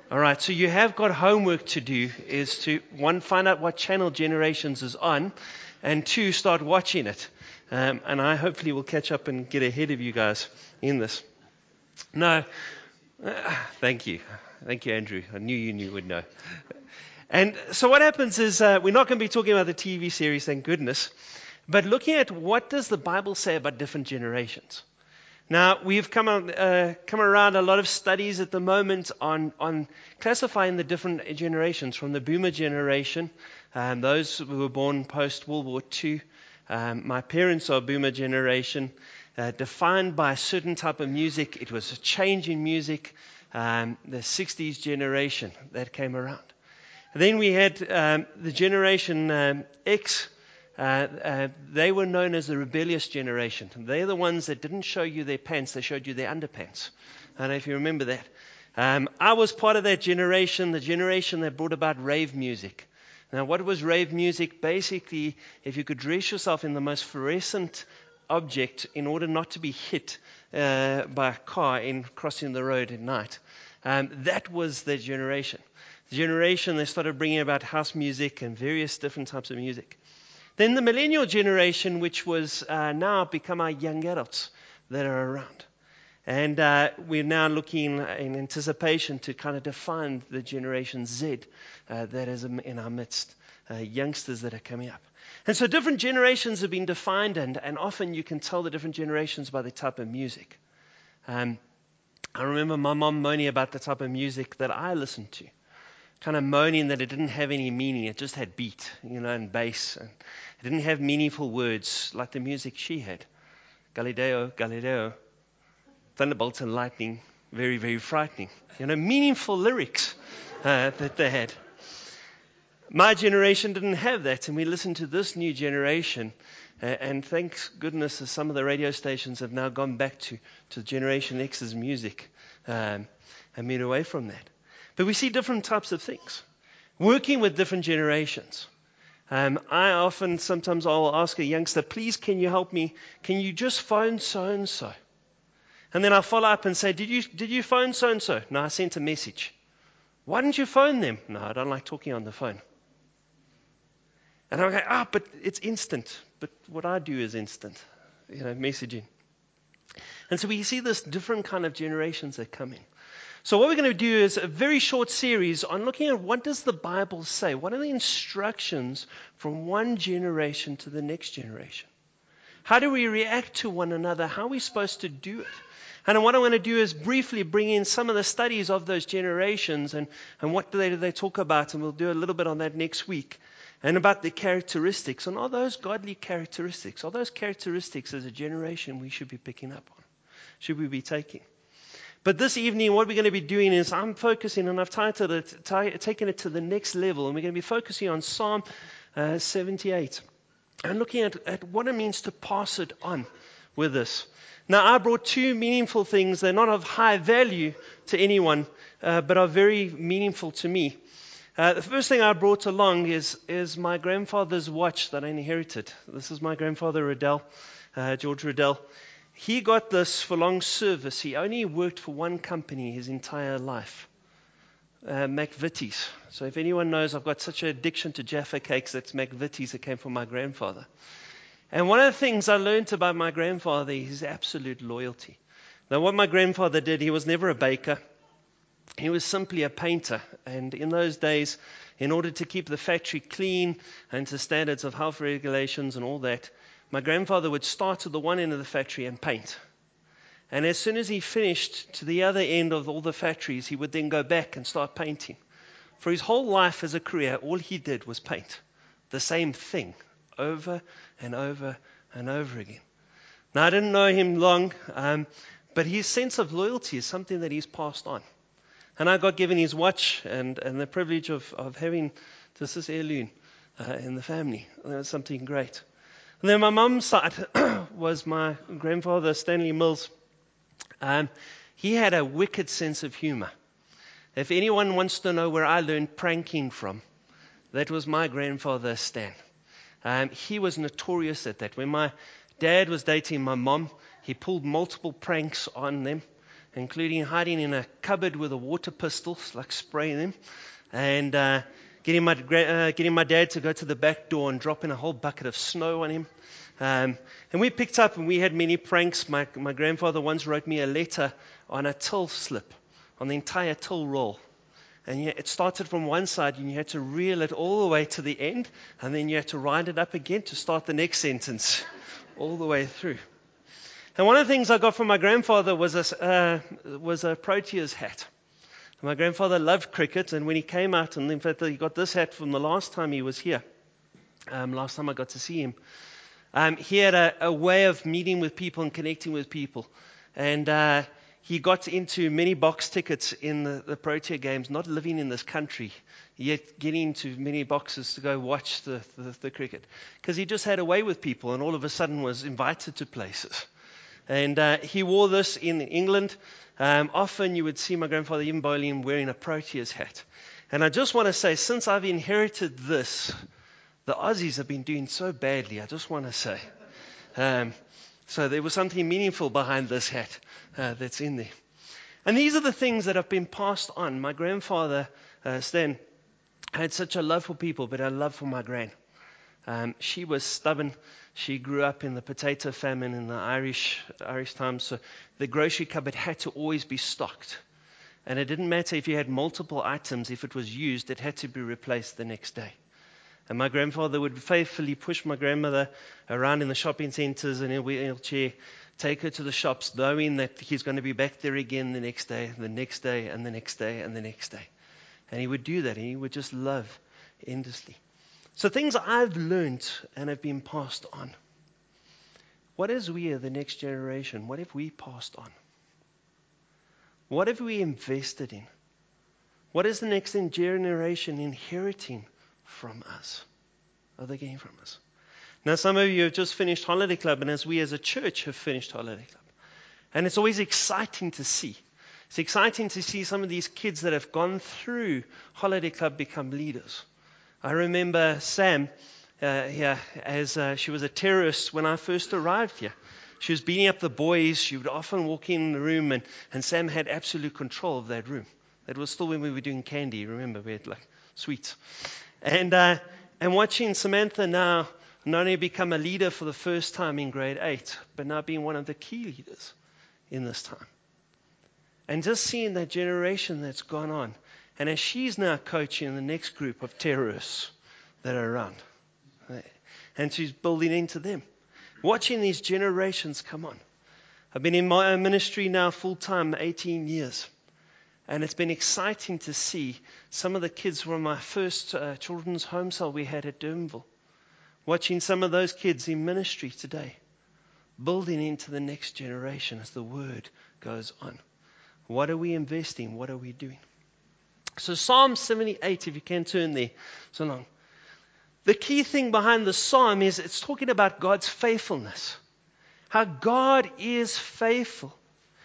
All right, so you have got homework to do, is to, one, find out what channel Generations is on, and two, start watching it. And I hopefully will catch up and get ahead of you guys in this. No, thank you. Thank you, Andrew. I knew you would know. And so what happens is we're not going to be talking about the TV series, thank goodness, but looking at what does the Bible say about different generations. Now, we've come around a lot of studies at the moment on classifying the different generations, from the boomer generation, those who were born post-World War II. My parents are boomer generation, defined by a certain type of music. It was a change in music, the 60s generation that came around. And then we had the generation X. They were known as the rebellious generation. They're the ones that didn't show you their pants, they showed you their underpants. I don't know if you remember that. I was part of that generation, the generation that brought about rave music. Now, what was rave music? Basically, if you could dress yourself in the most fluorescent object in order not to be hit by a car in crossing the road at night. That was the generation. The generation that started bringing about house music and various different types of music. Then the millennial generation, which was now become our young adults that are around. And we're now looking in anticipation to kind of define the Generation Z that is in our midst, youngsters that are coming up. And so different generations have been defined, and often you can tell the different generations by the type of music. I remember my mom moaning about the type of music that I listened to. Kind of moaning that it didn't have any meaning. It just had beat, and bass. And it didn't have meaningful words like the music she had. Galileo, Galileo, thunderbolts and lightning, very, very frightening. Meaningful lyrics that they had. My generation didn't have that, and we listened to this new generation. And thank goodness that some of the radio stations have now gone back to Generation X's music and moved away from that. But we see different types of things. Working with different generations. Sometimes I'll ask a youngster, please, can you help me? Can you just phone so-and-so? And then I'll follow up and say, did you phone so-and-so? No, I sent a message. Why didn't you phone them? No, I don't like talking on the phone. And I'll go, but it's instant. But what I do is instant, messaging. And so we see this different kind of generations that come in. So what we're going to do is a very short series on looking at what does the Bible say? What are the instructions from one generation to the next generation? How do we react to one another? How are we supposed to do it? And what I want to do is briefly bring in some of the studies of those generations and what do they talk about, and we'll do a little bit on that next week. And about the characteristics. And are those godly characteristics? Are those characteristics as a generation we should be picking up on? Should we be taking? But this evening, what we're going to be doing is I'm focusing, and I've titled it, taking it to the next level, and we're going to be focusing on Psalm 78 and looking at what it means to pass it on with this. Now, I brought two meaningful things. They're not of high value to anyone, but are very meaningful to me. The first thing I brought along is my grandfather's watch that I inherited. This is my grandfather, Riddell, George Riddell. He got this for long service. He only worked for one company his entire life, McVitie's. So if anyone knows, I've got such an addiction to Jaffa cakes, that's McVitie's that came from my grandfather. And one of the things I learned about my grandfather is his absolute loyalty. Now, what my grandfather did, he was never a baker. He was simply a painter. And in those days, in order to keep the factory clean and to standards of health regulations and all that, my grandfather would start at the one end of the factory and paint. And as soon as he finished to the other end of all the factories, he would then go back and start painting. For his whole life as a career, all he did was paint the same thing over and over and over again. Now, I didn't know him long, but his sense of loyalty is something that he's passed on. And I got given his watch and the privilege of having this heirloom in the family. That was something great. And then my mum's side was my grandfather, Stanley Mills. He had a wicked sense of humor. If anyone wants to know where I learned pranking from, that was my grandfather, Stan. He was notorious at that. When my dad was dating my mom, he pulled multiple pranks on them. including hiding in a cupboard with a water pistol, like spraying them, and getting my dad to go to the back door and dropping a whole bucket of snow on him. And we picked up and we had many pranks. My grandfather once wrote me a letter on a till slip, on the entire till roll. And it started from one side and you had to reel it all the way to the end, and then you had to wind it up again to start the next sentence all the way through. And one of the things I got from my grandfather was a Proteas hat. My grandfather loved cricket, and when he came out, and in fact he got this hat from the last time he was here, last time I got to see him, he had a way of meeting with people and connecting with people. And he got into many box tickets in the Protea games, not living in this country, yet getting into many boxes to go watch the cricket. Because he just had a way with people and all of a sudden was invited to places. And he wore this in England. Often you would see my grandfather even bowling wearing a Proteas hat. And I just want to say, since I've inherited this, the Aussies have been doing so badly, I just want to say. So there was something meaningful behind this hat that's in there. And these are the things that have been passed on. My grandfather, Stan, had such a love for people, but a love for my gran. She was stubborn. She grew up in the potato famine in the Irish times, so the grocery cupboard had to always be stocked. And it didn't matter if you had multiple items, if it was used, it had to be replaced the next day. And my grandfather would faithfully push my grandmother around in the shopping centers in a wheelchair, take her to the shops, knowing that he's going to be back there again the next day, the next day, and the next day, and the next day. And he would do that, and he would just love endlessly. So things I've learned and have been passed on. What as we are the next generation, what have we passed on? What have we invested in? What is the next generation inheriting from us? Are they getting from us? Now some of you have just finished Holiday Club, and as we as a church have finished Holiday Club. And it's always exciting to see. It's exciting to see some of these kids that have gone through Holiday Club become leaders. I remember Sam here as she was a terrorist when I first arrived here. She was beating up the boys. She would often walk in the room, and Sam had absolute control of that room. That was still when we were doing candy. Remember, we had like sweets. And watching Samantha now not only become a leader for the first time in grade 8, but now being one of the key leaders in this time. And just seeing that generation that's gone on. And as she's now coaching the next group of terrorists that are around. And she's building into them. Watching these generations come on. I've been in my own ministry now full-time 18 years. And it's been exciting to see some of the kids from my first children's home cell we had at Durbanville. Watching some of those kids in ministry today. Building into the next generation as the word goes on. What are we investing? What are we doing? So Psalm 78, if you can turn there so long. The key thing behind the psalm is it's talking about God's faithfulness. How God is faithful.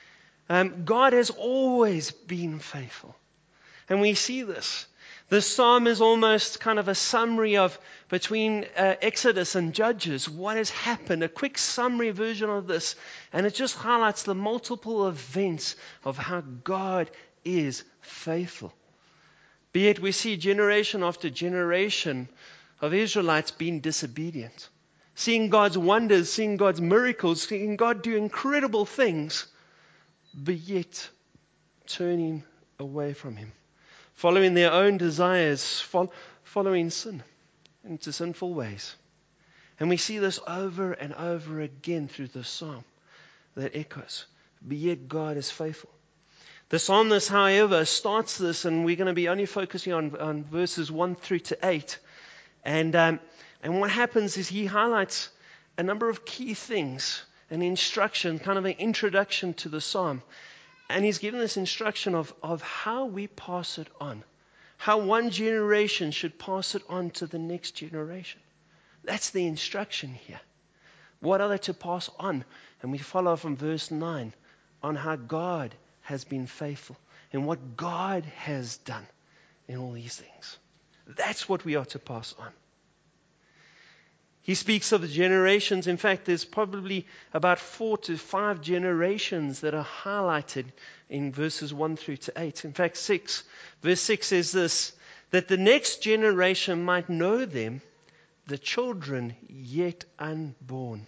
God has always been faithful. And we see this. The psalm is almost kind of a summary of between Exodus and Judges. What has happened? A quick summary version of this. And it just highlights the multiple events of how God is faithful. Be it we see generation after generation of Israelites being disobedient. Seeing God's wonders, seeing God's miracles, seeing God do incredible things, but yet turning away from Him. Following their own desires, following sin into sinful ways. And we see this over and over again through the psalm that echoes. But yet God is faithful. The psalmist, however, starts this, and we're going to be only focusing on verses 1 through to 8. And what happens is he highlights a number of key things, an instruction, kind of an introduction to the psalm. And he's given this instruction of how we pass it on. How one generation should pass it on to the next generation. That's the instruction here. What are they to pass on? And we follow from verse 9 on how God has been faithful and what God has done in all these things. That's what we are to pass on. He speaks of the generations. In fact, there's probably about 4 to 5 generations that are highlighted in verses 1 through to 8. In fact, verse 6 says this, that the next generation might know them, the children yet unborn,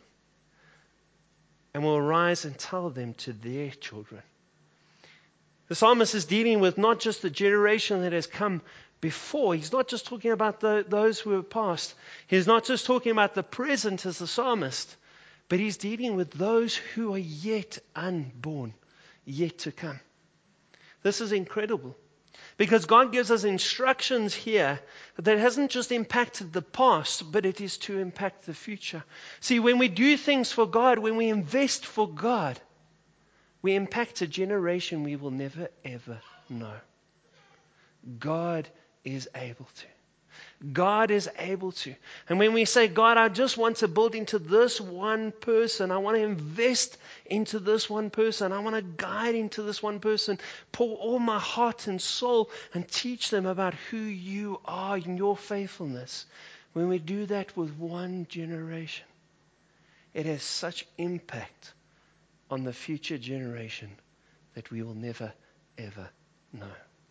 and will arise and tell them to their children. The psalmist is dealing with not just the generation that has come before. He's not just talking about those who have passed. He's not just talking about the present as the psalmist, but he's dealing with those who are yet unborn, yet to come. This is incredible, because God gives us instructions here that hasn't just impacted the past, but it is to impact the future. See, when we do things for God, when we invest for God, we impact a generation we will never, ever know. God is able to. God is able to. And when we say, God, I just want to build into this one person, I want to invest into this one person, I want to guide into this one person, pour all my heart and soul and teach them about who you are in your faithfulness. When we do that with one generation, it has such impact on the future generation that we will never, ever know.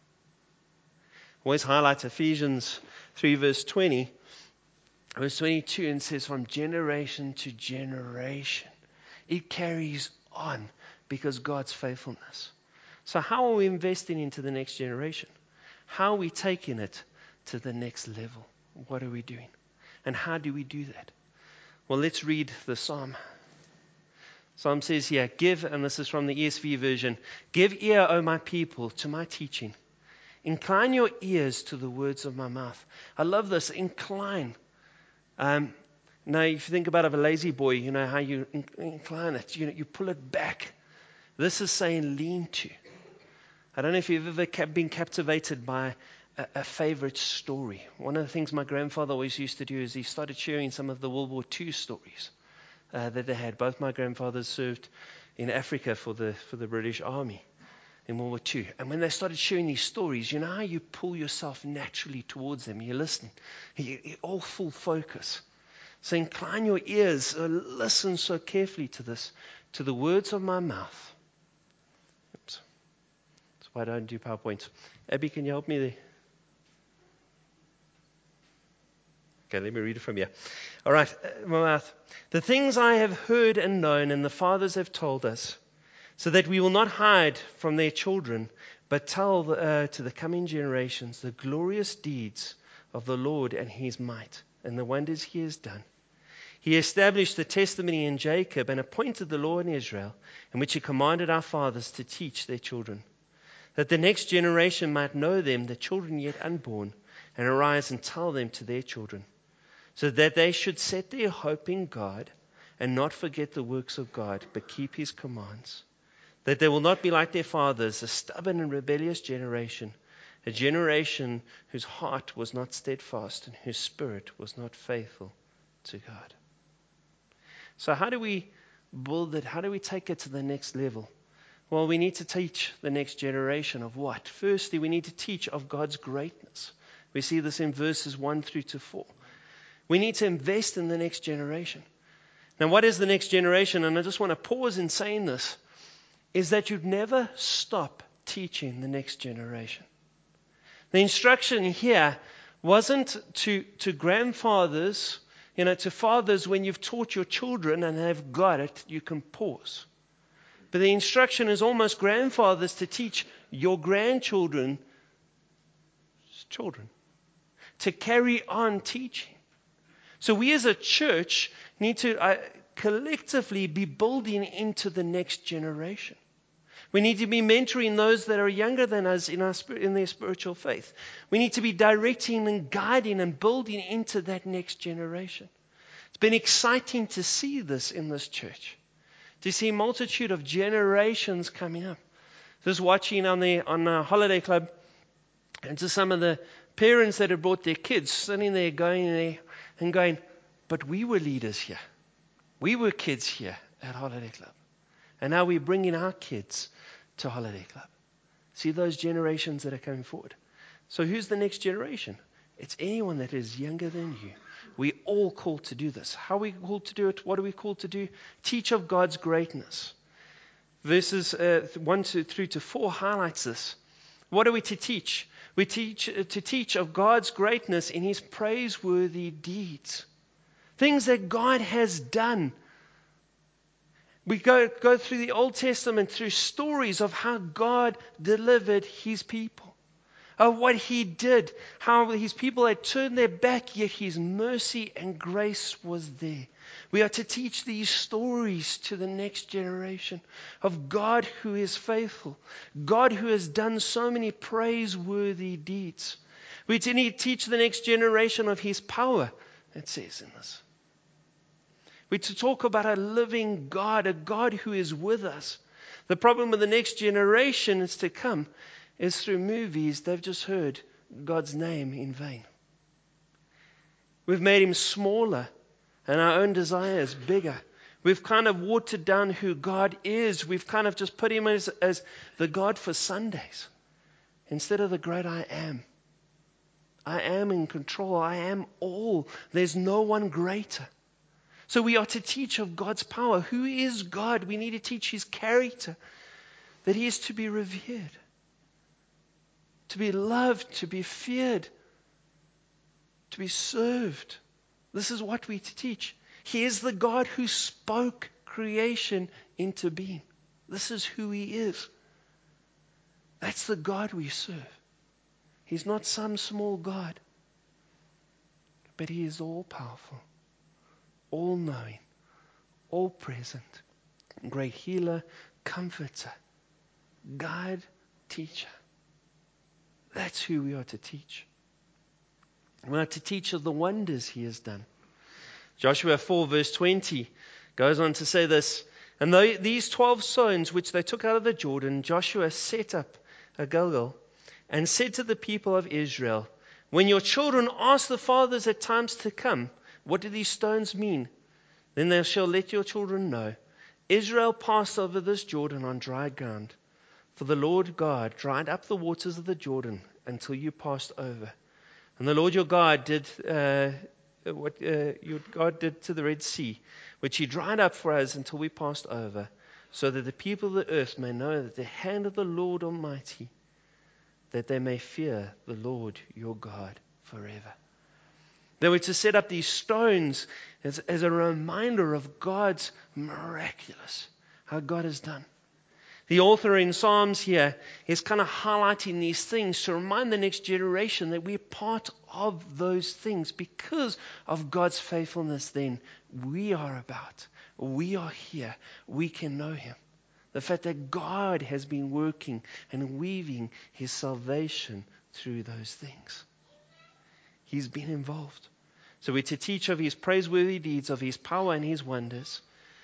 Always highlight Ephesians 3 verse 20, verse 22, and says from generation to generation. It carries on because God's faithfulness. So how are we investing into the next generation? How are we taking it to the next level? What are we doing? And how do we do that? Well, let's read the psalm. Psalm says here, give, and this is from the ESV version, give ear, O my people, to my teaching. Incline your ears to the words of my mouth. I love this, incline. Now, if you think about a lazy boy, you know how you incline it. You pull it back. This is saying lean to. I don't know if you've ever been captivated by a favorite story. One of the things my grandfather always used to do is he started sharing some of the World War II stories that they had. Both my grandfathers served in Africa for the British Army in World War II. And when they started sharing these stories, you know how you pull yourself naturally towards them. You listen. You're all full focus. So incline your ears. Listen so carefully to this, to the words of my mouth. Oops. That's why I don't do PowerPoint. Abby, can you help me there? Okay, let me read it from here. All right, my mouth. The things I have heard and known and the fathers have told us, so that we will not hide from their children, but tell to the coming generations the glorious deeds of the Lord and his might, and the wonders he has done. He established the testimony in Jacob and appointed the law in Israel, in which he commanded our fathers to teach their children, that the next generation might know them, the children yet unborn, and arise and tell them to their children, so that they should set their hope in God and not forget the works of God, but keep his commands. That they will not be like their fathers, a stubborn and rebellious generation, a generation whose heart was not steadfast and whose spirit was not faithful to God. So how do we build it? How do we take it to the next level? Well, we need to teach the next generation of what? Firstly, we need to teach of God's greatness. We see this in verses 1 through to 4. We need to invest in the next generation. Now, what is the next generation? And I just want to pause in saying this, is that you'd never stop teaching the next generation. The instruction here wasn't to grandfathers, to fathers, when you've taught your children and they've got it, you can pause. But the instruction is almost grandfathers to teach your grandchildren's children, to carry on teaching. So we as a church need to collectively be building into the next generation. We need to be mentoring those that are younger than us in their spiritual faith. We need to be directing and guiding and building into that next generation. It's been exciting to see this in this church, to see a multitude of generations coming up. Just watching on our holiday club, and to some of the parents that have brought their kids, sitting there going there and going, but we were leaders here. We were kids here at Holiday Club. And now we're bringing our kids to Holiday Club. See those generations that are coming forward. So who's the next generation? It's anyone that is younger than you. We all called to do this. How are we called to do it? What are we called to do? Teach of God's greatness. Verses 1 through to 4 highlights this. What are we to teach? We teach to teach of God's greatness in His praiseworthy deeds. Things that God has done. We go through the Old Testament through stories of how God delivered His people. Of what He did. How His people had turned their back, yet His mercy and grace was there. We are to teach these stories to the next generation of God who is faithful. God who has done so many praiseworthy deeds. We need to teach the next generation of His power, it says in this. We're to talk about a living God, a God who is with us. The problem with the next generation is to come is through movies they've just heard God's name in vain. We've made Him smaller and our own desires bigger. We've kind of watered down who God is. We've kind of just put Him as the God for Sundays instead of the great I am. I am in control. I am all. There's no one greater. So we are to teach of God's power. Who is God? We need to teach His character, that He is to be revered, to be loved, to be feared, to be served. This is what we to teach. He is the God who spoke creation into being. This is who He is. That's the God we serve. He's not some small God, but He is all-powerful, all-knowing, all-present, great healer, comforter, guide, teacher. That's who we are to teach. We are to teach of the wonders He has done. Joshua 4 verse 20 goes on to say this, and these 12 stones which they took out of the Jordan, Joshua set up a Gilgal and said to the people of Israel, when your children ask the fathers at times to come, what do these stones mean? Then they shall let your children know. Israel passed over this Jordan on dry ground. For the Lord God dried up the waters of the Jordan until you passed over. And the Lord your God did what your God did to the Red Sea, which He dried up for us until we passed over, so that the people of the earth may know that the hand of the Lord Almighty, that they may fear the Lord your God forever. They were to set up these stones as a reminder of God's miraculous, how God has done. The author in Psalms here is kind of highlighting these things to remind the next generation that we're part of those things because of God's faithfulness. Then we are here, we can know Him. The fact that God has been working and weaving His salvation through those things. He's been involved. So we're to teach of His praiseworthy deeds, of His power and His wonders.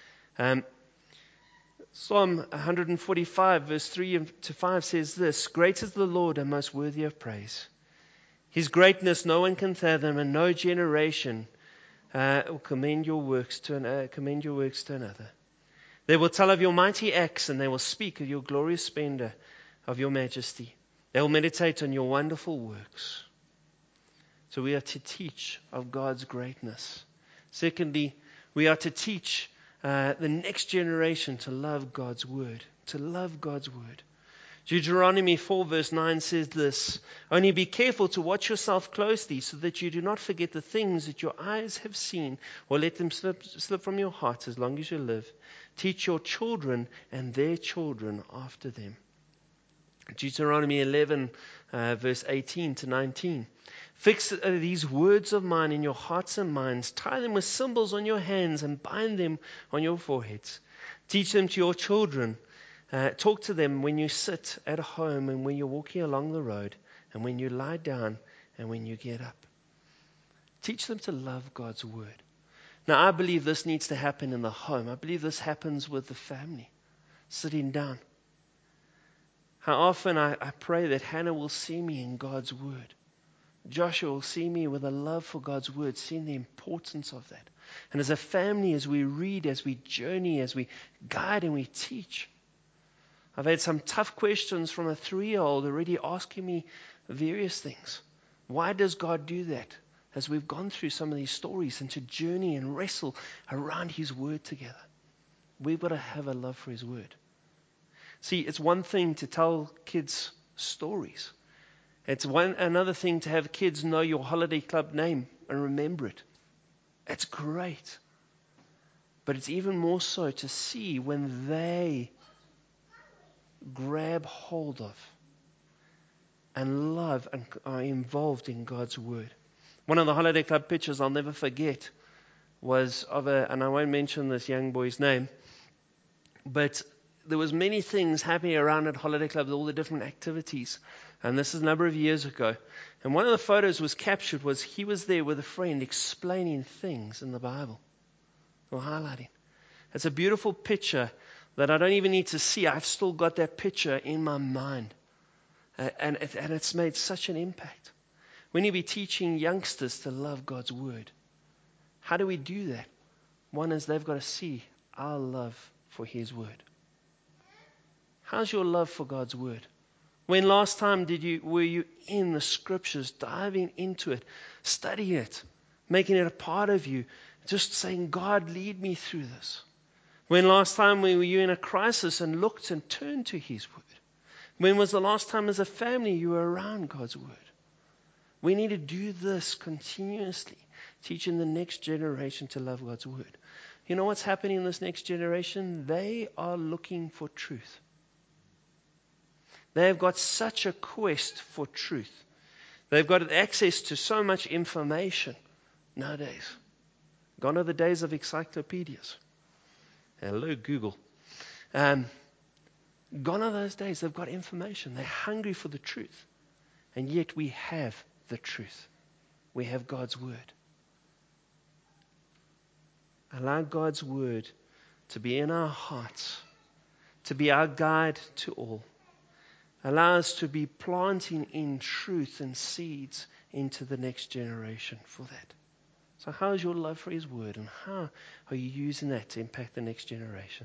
Psalm 145 verse 3 to 5 says this, great is the Lord and most worthy of praise. His greatness no one can fathom, and no generation will commend your works to another. They will tell of your mighty acts, and they will speak of your glorious splendor, of your majesty. They will meditate on your wonderful works. So we are to teach of God's greatness. Secondly, we are to teach the next generation to love God's word. To love God's word. Deuteronomy 4 verse 9 says this, only be careful to watch yourself closely so that you do not forget the things that your eyes have seen or let them slip from your heart as long as you live. Teach your children and their children after them. Deuteronomy 11 verse 18 to 19. Fix these words of mine in your hearts and minds. Tie them with symbols on your hands and bind them on your foreheads. Teach them to your children. Talk to them when you sit at home and when you're walking along the road and when you lie down and when you get up. Teach them to love God's word. Now, I believe this needs to happen in the home. I believe this happens with the family, sitting down. How often I pray that Hannah will see me in God's word. Joshua will see me with a love for God's word, seeing the importance of that. And as a family, as we read, as we journey, as we guide and we teach. I've had some tough questions from a 3-year-old already asking me various things. Why does God do that? As we've gone through some of these stories and to journey and wrestle around His Word together. We've got to have a love for His Word. See, it's one thing to tell kids stories. It's another thing to have kids know your holiday club name and remember it. It's great. But it's even more so to see when they grab hold of and love and are involved in God's Word. One of the holiday club pictures I'll never forget was of and I won't mention this young boy's name, but there was many things happening around at Holiday Club, all the different activities. And this is a number of years ago. And one of the photos was captured was he was there with a friend explaining things in the Bible or highlighting. It's a beautiful picture that I don't even need to see. I've still got that picture in my mind. And it's made such an impact. We need to be teaching youngsters to love God's Word. How do we do that? One is they've got to see our love for His Word. How's your love for God's Word? When last time were you in the Scriptures, diving into it, studying it, making it a part of you, just saying, God, lead me through this? When last time were you in a crisis and looked and turned to His Word? When was the last time as a family you were around God's Word? We need to do this continuously, teaching the next generation to love God's Word. You know what's happening in this next generation? They are looking for truth. They have got such a quest for truth. They've got access to so much information nowadays. Gone are the days of encyclopedias. Hello, Google. Gone are those days. They've got information. They're hungry for the truth. And yet we have the truth. We have God's Word. Allow God's Word to be in our hearts, to be our guide to all. Allow us to be planting in truth and seeds into the next generation for that. So how is your love for His Word, and how are you using that to impact the next generation?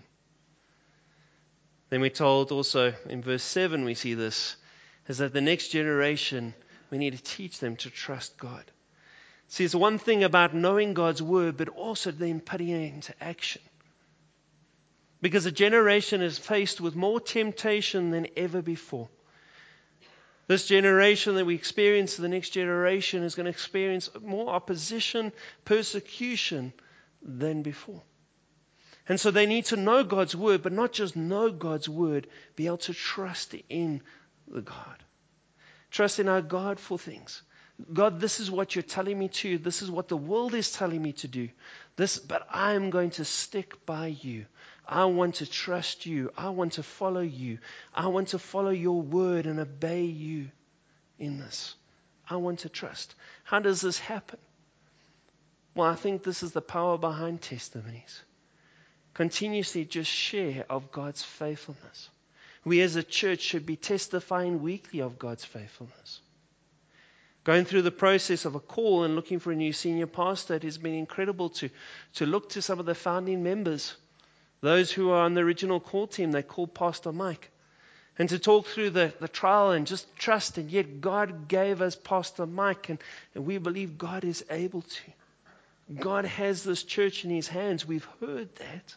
Then we're told also in verse 7 we see this, is that the next generation, we need to teach them to trust God. See, it's one thing about knowing God's Word, but also then putting it into action. Because a generation is faced with more temptation than ever before. This generation that we experience, the next generation, is going to experience more opposition, persecution than before. And so they need to know God's Word, but not just know God's Word, be able to trust in the God. Trust in our God for things. God, this is what you're telling me to. This is what the world is telling me to do. But I am going to stick by you. I want to trust you. I want to follow you. I want to follow your word and obey you in this. I want to trust. How does this happen? Well, I think this is the power behind testimonies. Continuously just share of God's faithfulness. We as a church should be testifying weekly of God's faithfulness. Going through the process of a call and looking for a new senior pastor, it has been incredible to look to some of the founding members. Those who are on the original call team, they called Pastor Mike. And to talk through the trial and just trust, and yet God gave us Pastor Mike, and we believe God is able to. God has this church in His hands. We've heard that.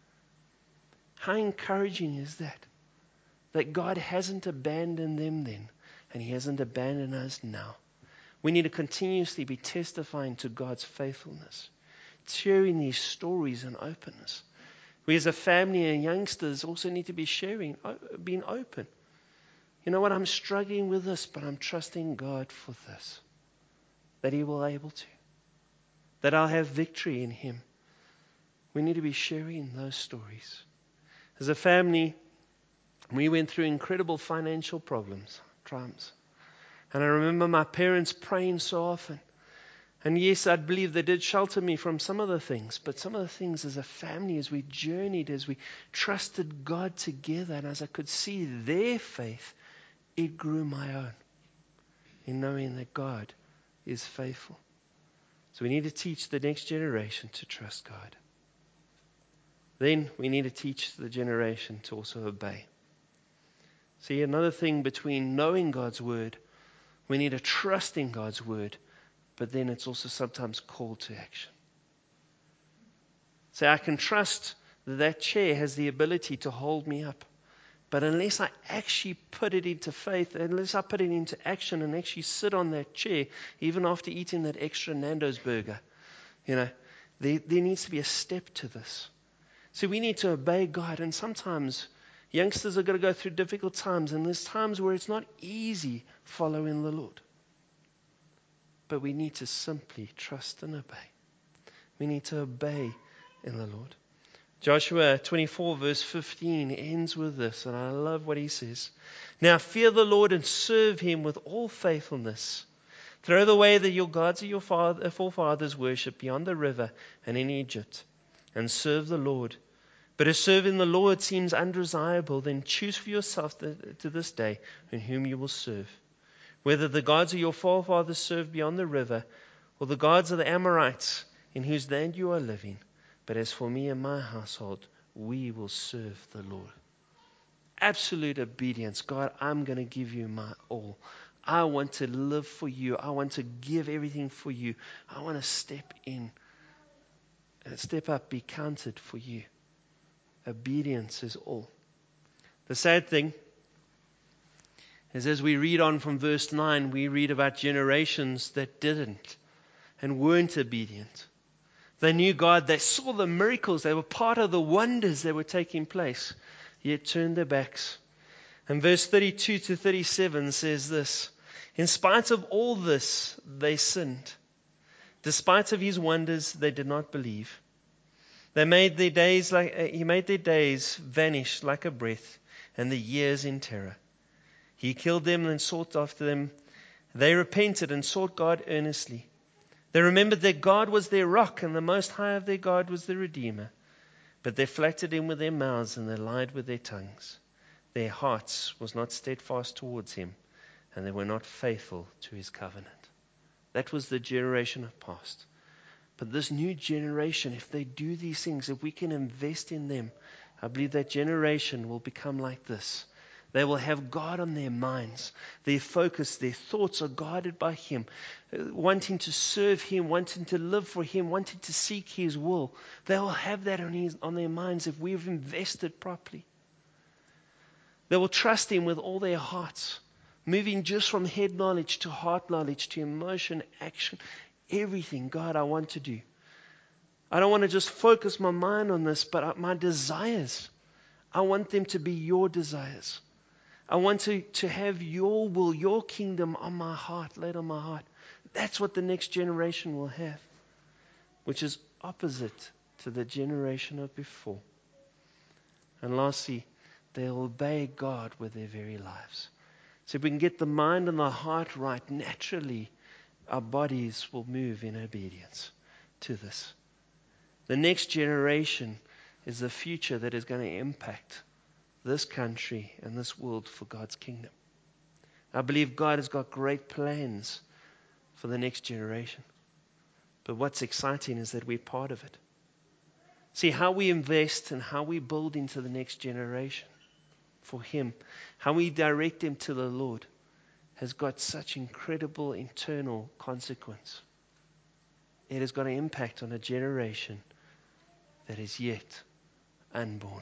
How encouraging is that? That God hasn't abandoned them then, and He hasn't abandoned us now. We need to continuously be testifying to God's faithfulness, sharing these stories in openness. We as a family and youngsters also need to be sharing, being open. You know what, I'm struggling with this, but I'm trusting God for this. That He will be able to. That I'll have victory in Him. We need to be sharing those stories. As a family, we went through incredible financial problems, triumphs. And I remember my parents praying so often. And yes, I believe they did shelter me from some of the things, but some of the things as a family, as we journeyed, as we trusted God together, and as I could see their faith, it grew my own in knowing that God is faithful. So we need to teach the next generation to trust God. Then we need to teach the generation to also obey. See, another thing between knowing God's word, We need to trust in God's word, but then it's also sometimes called to action. So I can trust that that chair has the ability to hold me up. But unless I actually put it into faith, unless I put it into action and actually sit on that chair, even after eating that extra Nando's burger, there needs to be a step to this. So we need to obey God. And sometimes youngsters are going to go through difficult times, and there's times where it's not easy following the Lord. But we need to simply trust and obey. We need to obey in the Lord. Joshua 24 verse 15 ends with this, and I love what he says. Now fear the Lord and serve him with all faithfulness. Throw the way that your gods of your forefathers worship beyond the river and in Egypt, and serve the Lord. But if serving the Lord seems undesirable, then choose for yourself to this day in whom you will serve, whether the gods of your forefathers served beyond the river, or the gods of the Amorites in whose land you are living. But as for me and my household, we will serve the Lord. Absolute obedience. God, I'm going to give you my all. I want to live for you. I want to give everything for you. I want to step in and step up, be counted for you. Obedience is all. The sad thing is, as we read on from verse 9, we read about generations that didn't and weren't obedient. They knew God, they saw the miracles, they were part of the wonders that were taking place, yet turned their backs. And verse 32 to 37 says this: in spite of all this, they sinned. Despite of his wonders, they did not believe. He made their days vanish like a breath, and the years in terror. He killed them and sought after them. They repented and sought God earnestly. They remembered that God was their rock, and the Most High of their God was the Redeemer. But they flattered him with their mouths, and they lied with their tongues. Their hearts was not steadfast towards him, and they were not faithful to his covenant. That was the generation of past. But this new generation, if they do these things, if we can invest in them, I believe that generation will become like this. They will have God on their minds. Their focus, their thoughts are guided by him, wanting to serve him, wanting to live for him, wanting to seek his will. They will have that on their minds if we've invested properly. They will trust him with all their hearts, moving just from head knowledge to heart knowledge to emotion, action, everything. God, I want to do. I don't want to just focus my mind on this, but my desires, I want them to be your desires. I want to have your will, your kingdom on my heart, laid on my heart. That's what the next generation will have, which is opposite to the generation of before. And lastly, they'll obey God with their very lives. So if we can get the mind and the heart right, naturally our bodies will move in obedience to this. The next generation is the future that is going to impact this country and this world for God's kingdom. I believe God has got great plans for the next generation. But what's exciting is that we're part of it. See, how we invest and how we build into the next generation for him, how we direct him to the Lord, has got such incredible internal consequence. It has got an impact on a generation that is yet unborn.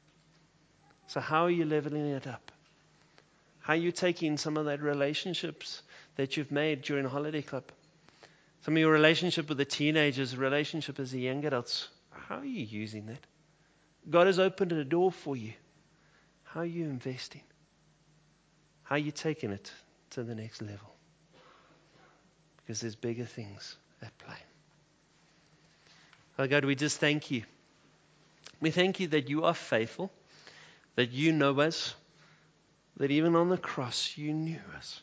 So how are you leveling it up? How are you taking some of that relationships that you've made during Holiday Club? Some of your relationship with the teenagers, relationship as the young adults. How are you using that? God has opened a door for you. How are you investing? How are you taking it to the next level? Because there's bigger things at play. Oh God, we just thank you. We thank you that you are faithful, that you know us, that even on the cross you knew us.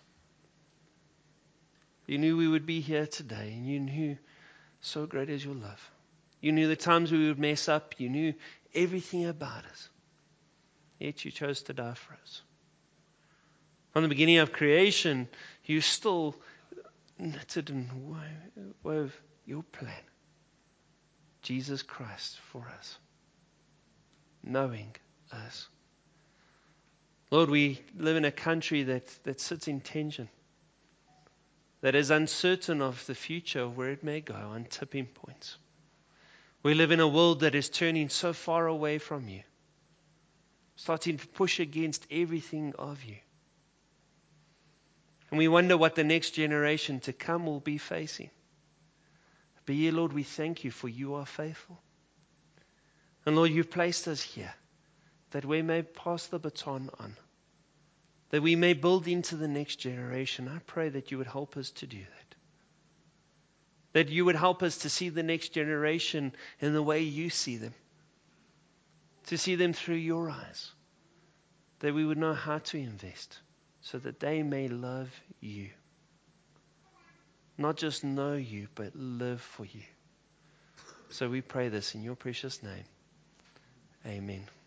You knew we would be here today, and you knew so great is your love. You knew the times we would mess up. You knew everything about us. Yet you chose to die for us. From the beginning of creation, you still knitted and wove your plan. Jesus Christ for us. Knowing us. Lord, we live in a country that sits in tension. that is uncertain of the future, where it may go, on tipping points. We live in a world that is turning so far away from you, starting to push against everything of you. And we wonder what the next generation to come will be facing. But yeah, Lord, we thank you for you are faithful. And Lord, you've placed us here that we may pass the baton on, that we may build into the next generation. I pray that you would help us to do that. That you would help us to see the next generation in the way you see them, to see them through your eyes, that we would know how to invest so that they may love you. Not just know you, but live for you. So we pray this in your precious name. Amen.